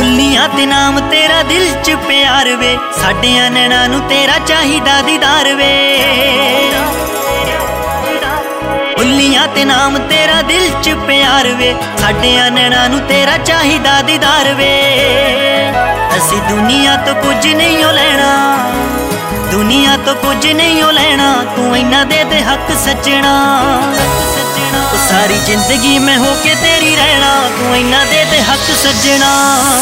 ਬੁੱਲੀਆਂ ते नाम तेरा दिल च प्यार वे, साडियां नैणां नूं तेरा चाहिदा दीदार वे। बुल्लियां ते नाम तेरा दिल च प्यार वे, साडियां नैणां नूं तेरा चाहिदा दीदार वे। असीं दुनिया तो कुछ नहीं हो लैणा, दुनिया तो कुछ नहीं हो लैणा, तू इन्ना दे दे हक सजना। सारी जिंदगी मैं होके तेरी रहना, तू इन्ना दे दे हक सजना।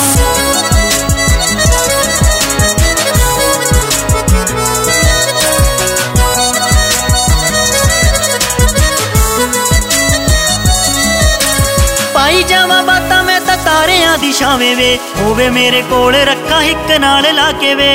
पाई जावा बातां मैं तां तारियां दी छावें वे, होवे मेरे कोल रखा हिक नाल लाके वे।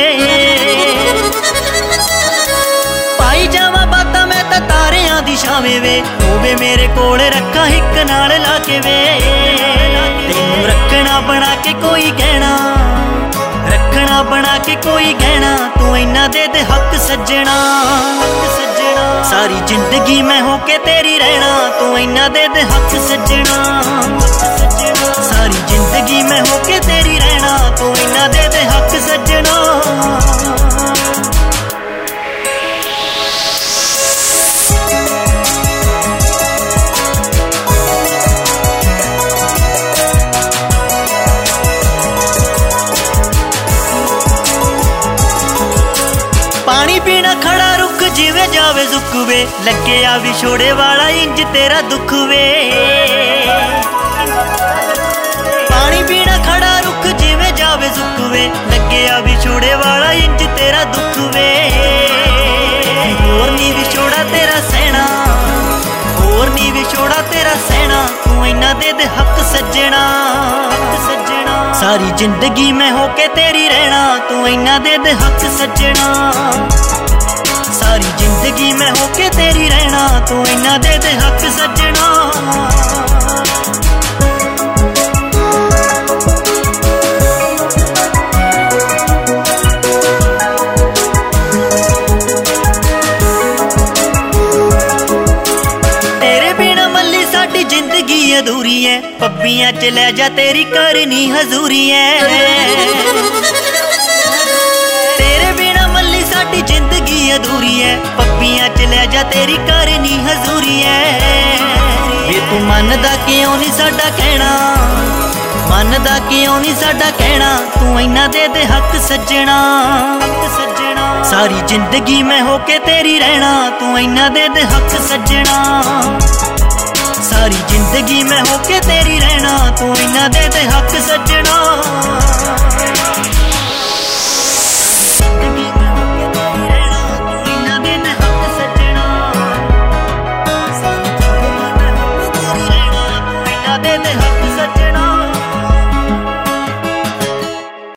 पाई जावा बातां मैं तां तारियां दी छावें वे, होवे मेरे कोल रखा हिक नाल लाके वे। तेनू रखना बना के कोई कहना, रखना बना के कोई कहना, तू इन्ना दे दे हक सजना। सारी जिंदगी मैं होके तेरी रहना, तू इन्ना दे दे हक सजना। सारी जिंदगी मैं होके तेरी रहना, तू इन्ना दे दे हक सजना। पानी पीना खड़ा रुख जिवे जावे सुख वे, लगे आ विछोड़े वाला इंज तेरा दुख वे। पानी पीना खड़ा रुख जिवे जावे सुख वे, लगे आ विछोड़े वाला इंज तेरा दुख वे। होर नी विछोड़ा तेरा सहना, होर नी विछोड़ा तेरा सहना, तू इन्ना दे दे हक सजना। सारी जिंदगी मैं होके तेरी रहना, तू इन्ना दे दे हक सजना। सारी जिंदगी मैं होके तेरी रहना, तू इन्ना दे दे हक सजना। तेरे बिना मल्ली साडी जिंदगी अधूरी है, पब्बियां च लै जा तेरी करनी हजूरी है। तेरे बिना मल्ली साडी जिंदगी अधूरी है, पब्बियां च लै जा तेरी करनी हजूरी है। वे तू मनदा क्यों नहीं साडा कहना, मनदा क्यों नहीं साडा कहना, तू इन्ना दे दे हक सजना। सारी जिंदगी मैं होके तेरी रहना, तू इन्ना दे दे हक सजना। सारी जिंदगी मैं होके तेरी रहना, तू इन्ना दे दे हक सजना।